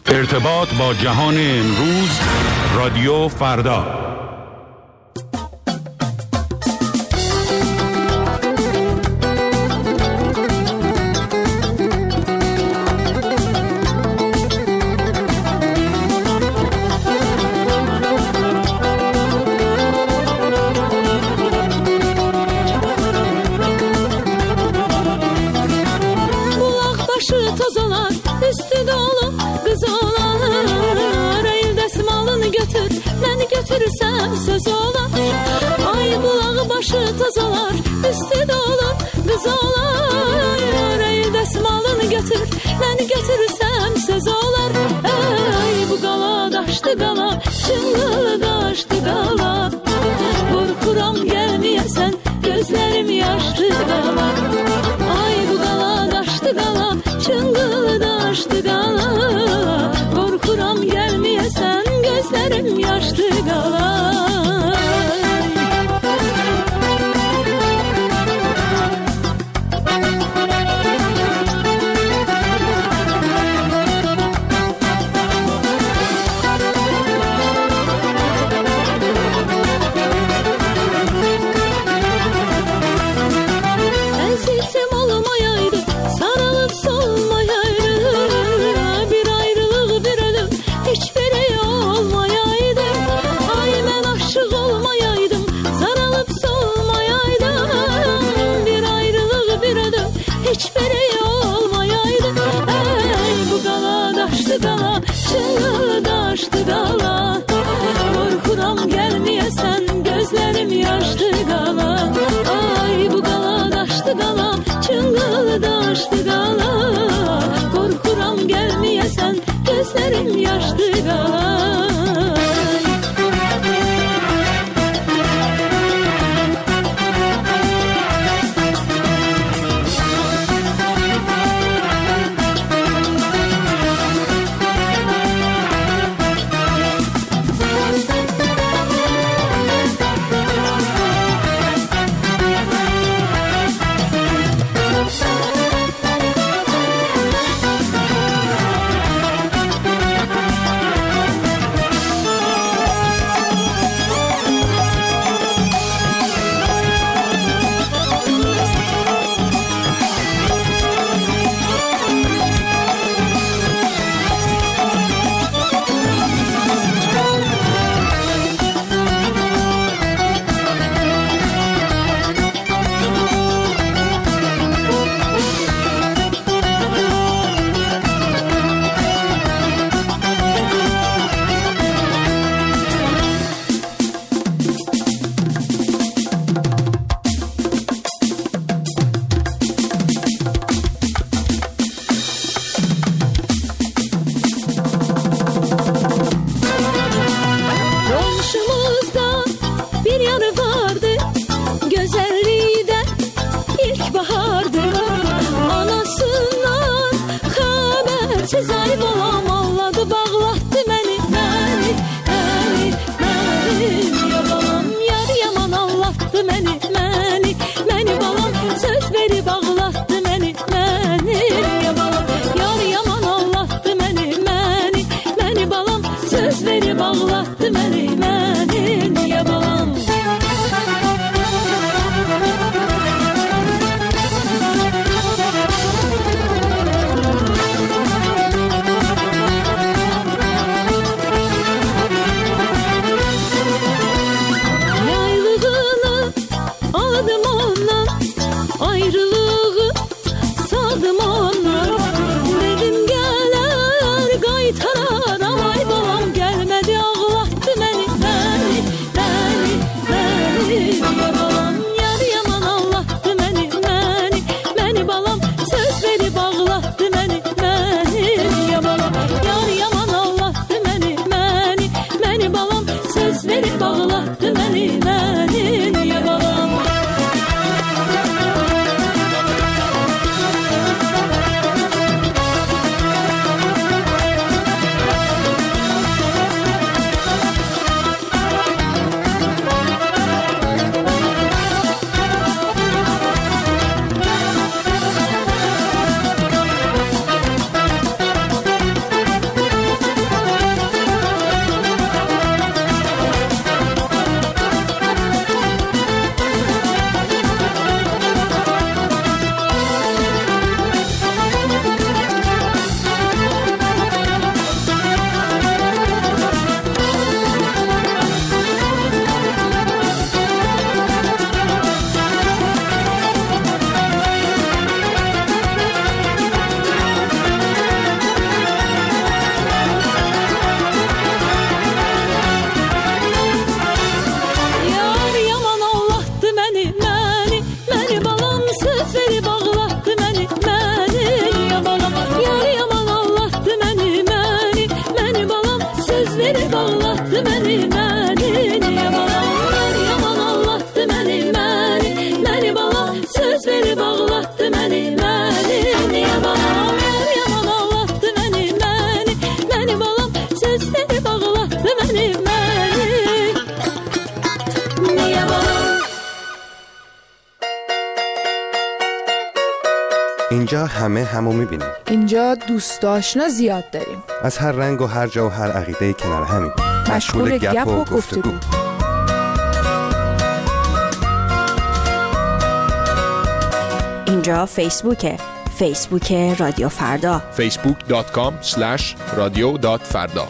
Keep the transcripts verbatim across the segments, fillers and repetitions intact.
ارتباط با جهان امروز، رادیو فردا. Götürürsem söz olar. Ay bulağı başı tozalar, üstü dolu kız olar. Ey desmalını götür, ben götürürsem söz olar. Ey bu qala daşdı qala, çınlı daşdı qala. Qorxuram gəlməyəsən, gözlərim yaşdı qala. Ay bu qala daşdı qala, çınlı daşdı qala. Qorxuram gəlməyəsən, gözlərim yaşdı qala. Əzizim olmayaydı, sarılıp solmayaydı. Bir ayrılıq, bir ölüm, hiç biri olmayaydı. Ay mən aşık olmayaydım, sarılıp solmayaydım. Bir ayrılıq, bir ölüm, hiç biri olmayaydı. Ey bu qala daşdı qala, çınlı daşdı qala. Qorxuram gəlməyəsən, gözlərim yaşdı qala. Ay bu qala daşdı qala, çınlı daşdı qala. Qorxuram gəlməyəsən, gözlərim yaşdı qala. اینجا همه همو میبینیم. اینجا دوست آشنا زیاد داریم. از هر رنگ و هر جا و هر عقیده کنار همیم. مشغول گپ و گفتگو. اینجا فیسبوکه. فیسبوک رادیو فردا. فیسبوک دات کام اسلش رادیو دات فردا.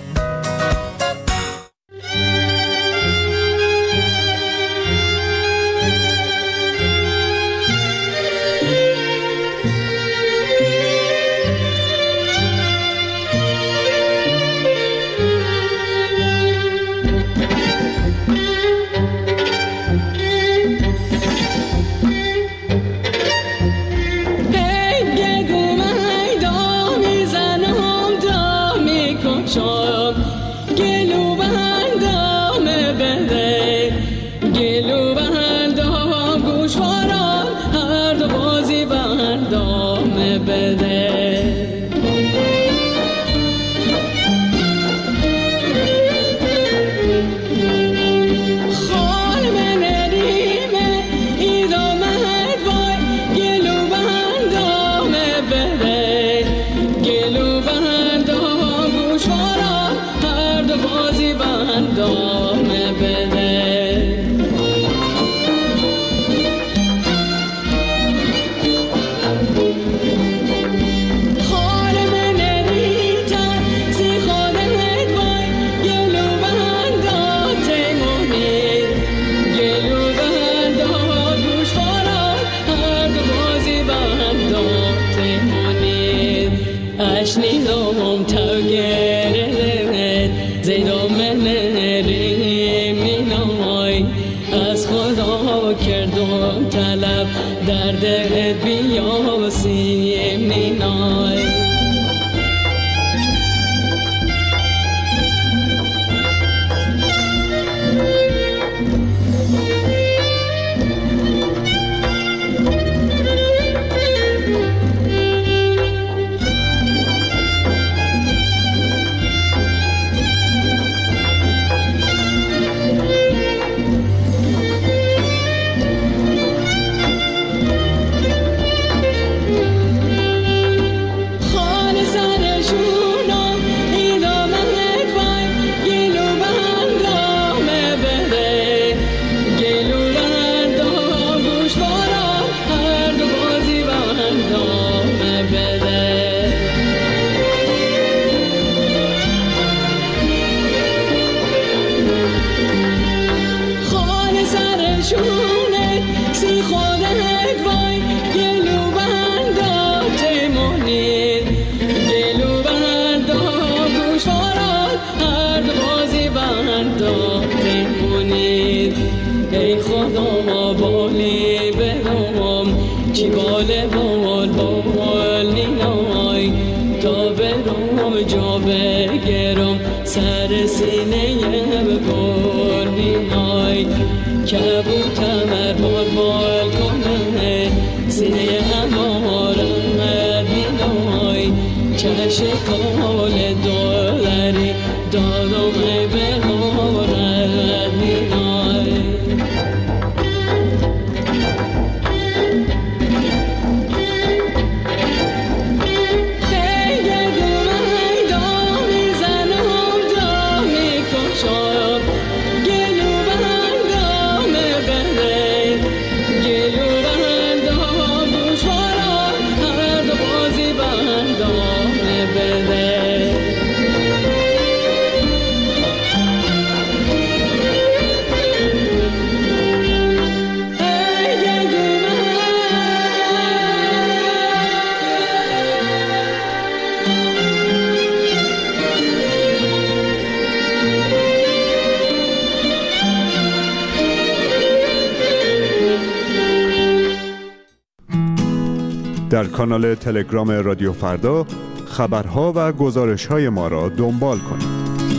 در کانال تلگرام رادیو فردا خبرها و گزارش‌های ما را دنبال کنید.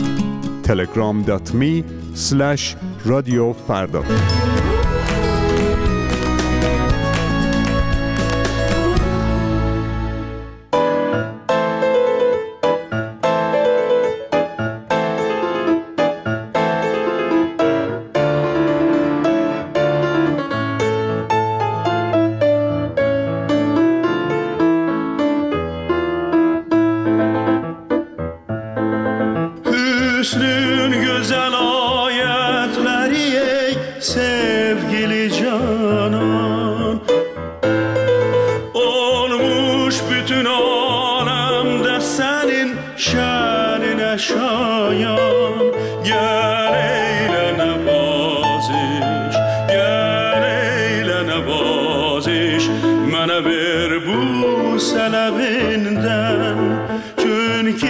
تلگرام دات می اسلش رادیو فردا.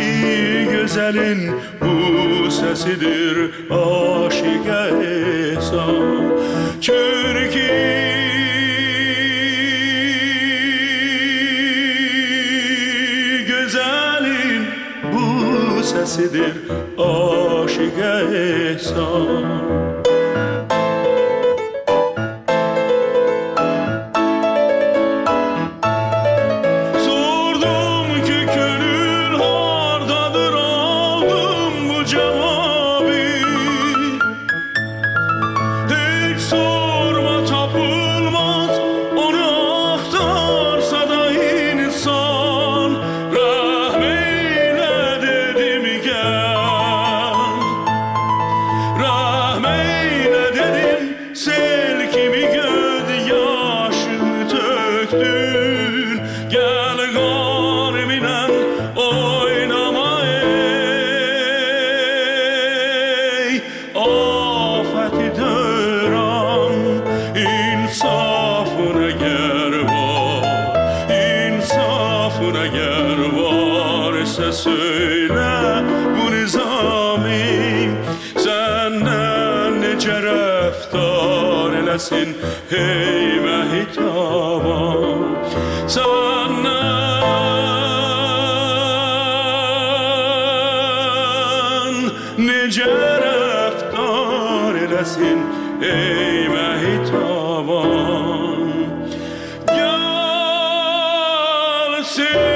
güzelin bu sesidir aşık ehsan. Çünkü güzelin bu sesidir aşık ehsan. Söyle bu nizami senden nece rəftar eləsin hey məhitaman. Senden nece rəftar eləsin hey məhitaman. Gəlsin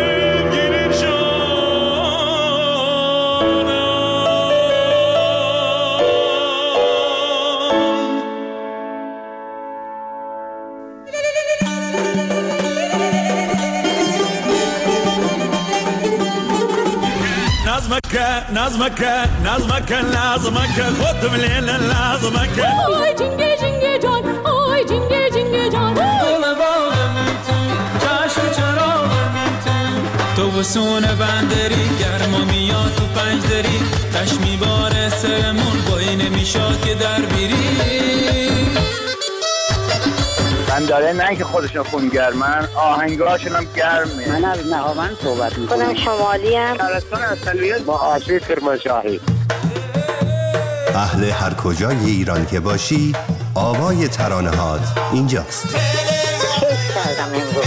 نظمك نظمك لازمك خد من لازمك آی جنگه جنگه جان آی جنگه جنگه جان دل باغم تو چشم چراغم تو تو بسون بندری گرما میاد تو پنج دری تش میباره سرمون بایی نمیشاد که در بیری من داره نه که خودشون خونگرمن آهنگاشون هم گرمه. من از نهاوند صحبت میکنم. خودم شمالی ام. شهرستان اصلیت با آشی کرمانشاهی. اهل هر کجای ایران که باشی آوای ترانه هات اینجاست. کیف کردم امروز.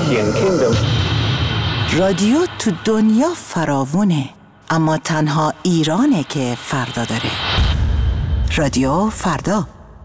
Indian kingdom. رادیو تو دنیا فراوونه، اما تنها ایرانه که فردا داره. رادیو فردا.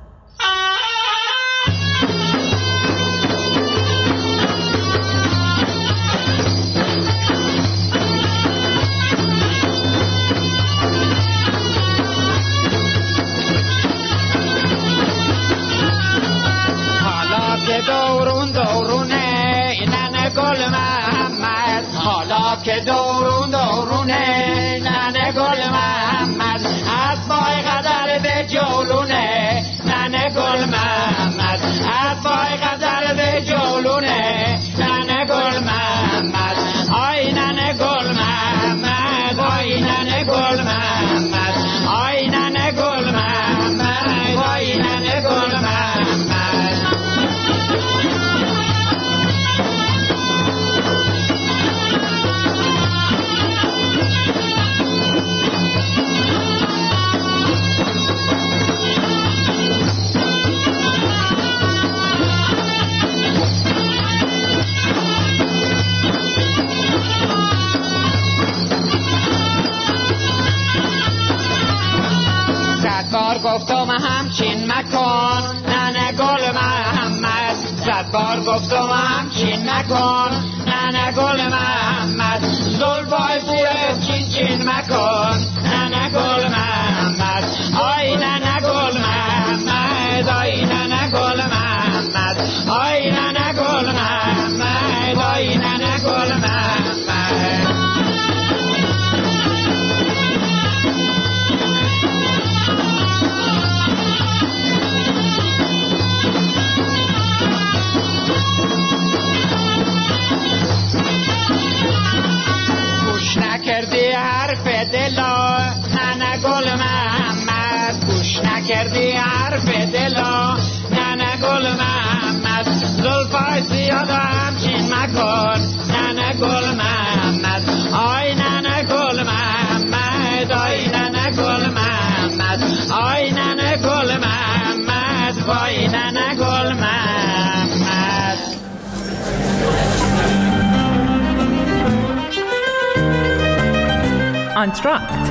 حالا که دورون دورونه اینن گل محمد، حالا که دورون دورونه ننه گل محمد، از پای قدر به جولونه ننه گل محمد، از پای قدر به جولونه ننه گل محمد، آی ننه گل محمد، آی ننه گل محمد، آی ننه گل محمد، آی ننه گل محمد. بار گفتم همچین مکن ننه گل محمد، صد بار گفتم همچین مکن ننه گل محمد، زلفای بوی چین چین مکن ننه گل محمد، آی ننه گل محمد، آی ننه گل محمد، آی ننه گل محمد، آی ننه گل محمد. نکردی حرف دلا ننه گل محمد، گوش نکردی حرف دلا ننه گل محمد، زلفای زیاد همچین مکن ننه گل محمد، آی ننه گل محمد، آی ننه گل محمد، آی ننه گل محمد، وای ننه گل محمد. آنتراکت.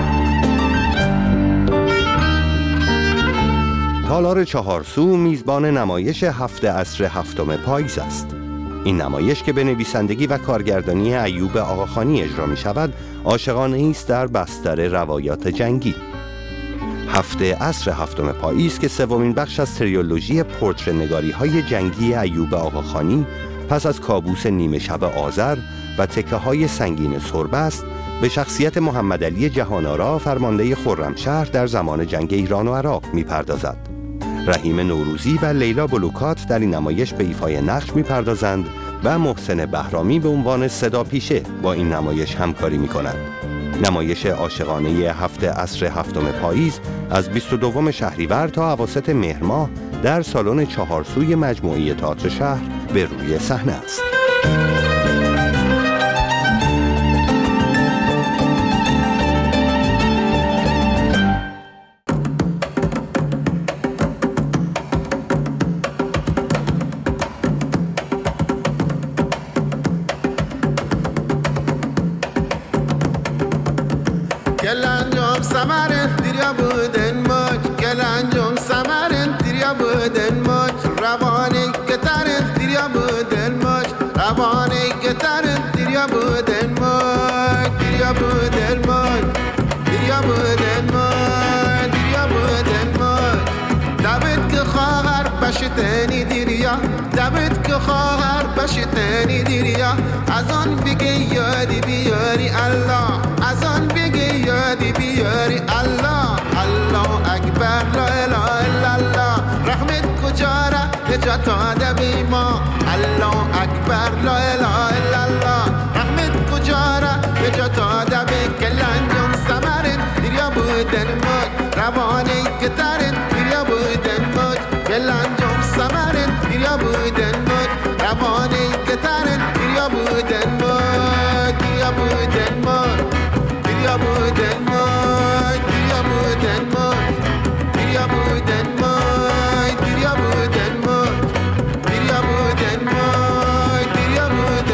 تالار چهارسو میزبان نمایش هفت عصر هفتم پاییز است. این نمایش که به نویسندگی و کارگردانی ایوب آقاخانی اجرا می شود، عاشقانه است در بستر روایات جنگی. هفت عصر هفتم پاییز که سومین بخش از تریولوژی پورتره نگاری های جنگی ایوب آقاخانی پس از کابوس نیمه شب آذر و تکه های سنگین سربه است، به شخصیت محمد علی جهان‌آرا فرمانده خرمشهر در زمان جنگ ایران و عراق می‌پردازد. رحیم نوروزی و لیلا بلوکات در این نمایش به ایفای نقش می‌پردازند و محسن بهرامی به عنوان صدا پیشه با این نمایش همکاری می‌کنند. نمایش عاشقانه هفت عصر هفتم پاییز از بیست و دوم شهریور تا اواسط مهر ماه در سالن چهارسوی مجموعه تئاتر شهر به روی صحنه است. Gelanjom samarin dirya buden moj, gelanjom samarin dirya buden moj, ravani gitarin dirya buden moj, ravani gitarin dirya buden moj, dirya buden moj, dirya buden moj, dirya buden moj. David ke khar bashitani dirya, David ke khar bashitani dirya, azan bige yadi biyari Allah, azan bige yadi biyari Allah, Allah akbar la ilaha illallah, rahmet kujara nejata de bima, Allah akbar la ilaha illallah, rahmet kujara nejata de be kelanjom samarin dirya buden moj, ravani gitarin dirya buden moj, kelanjom samarin dirya buden moj, ravani gitarin dirya buden moj, dirya buden moj, dirya buden moj, dirya buden moj, dirya buden moj, dirya buden moj, dirya buden moj, dirya buden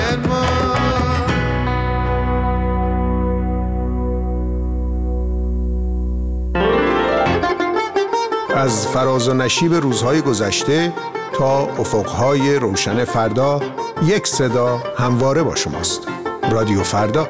فراز و نشیب روزهای گذشته تا افقهای روشن فردا، یک صدا همواره با شماست. رادیو فردا.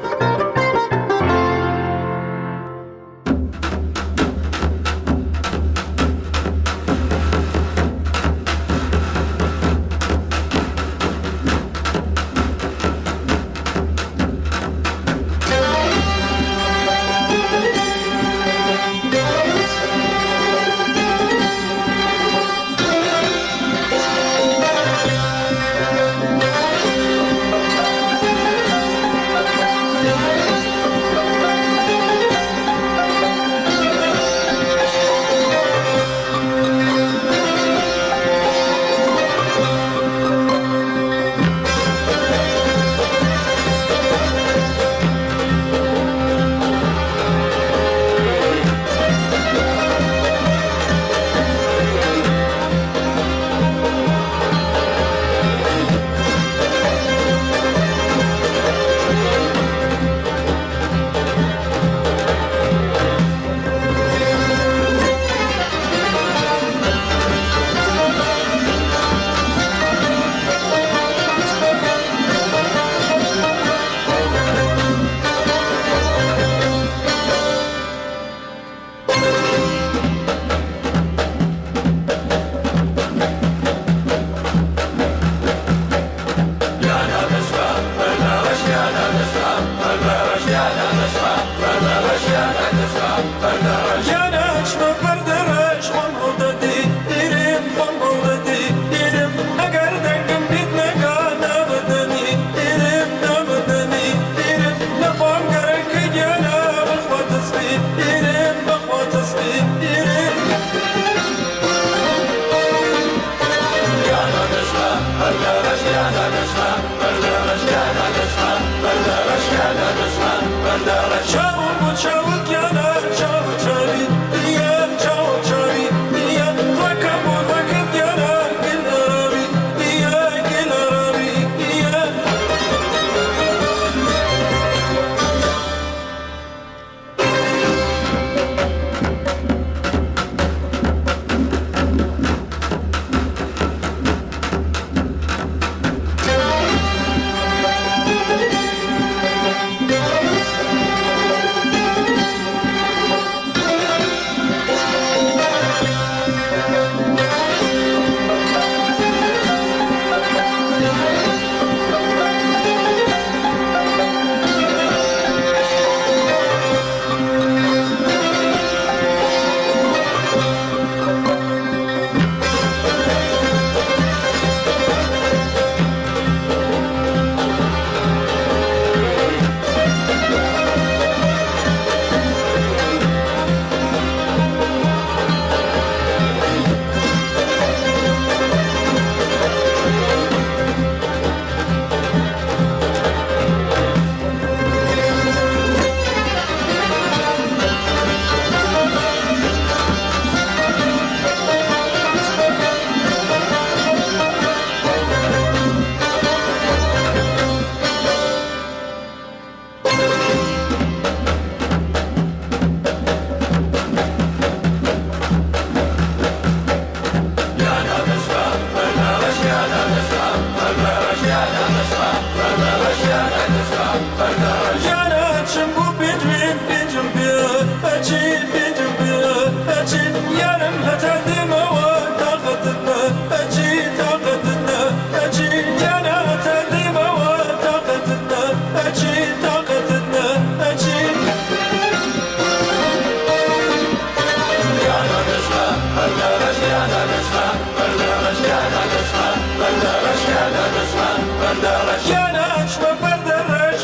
Yana açma perdeler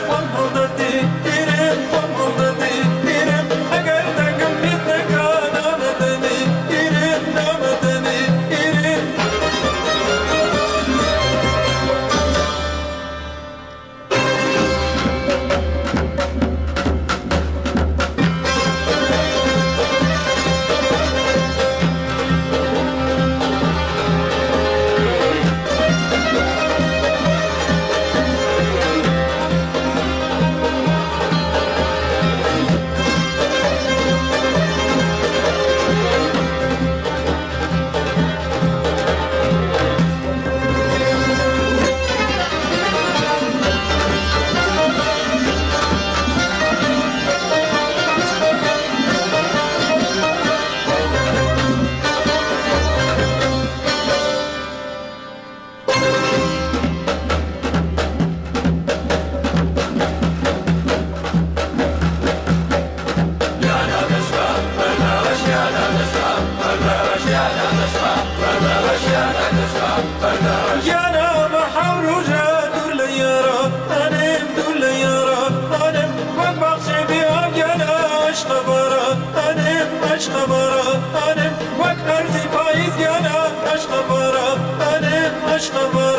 عشق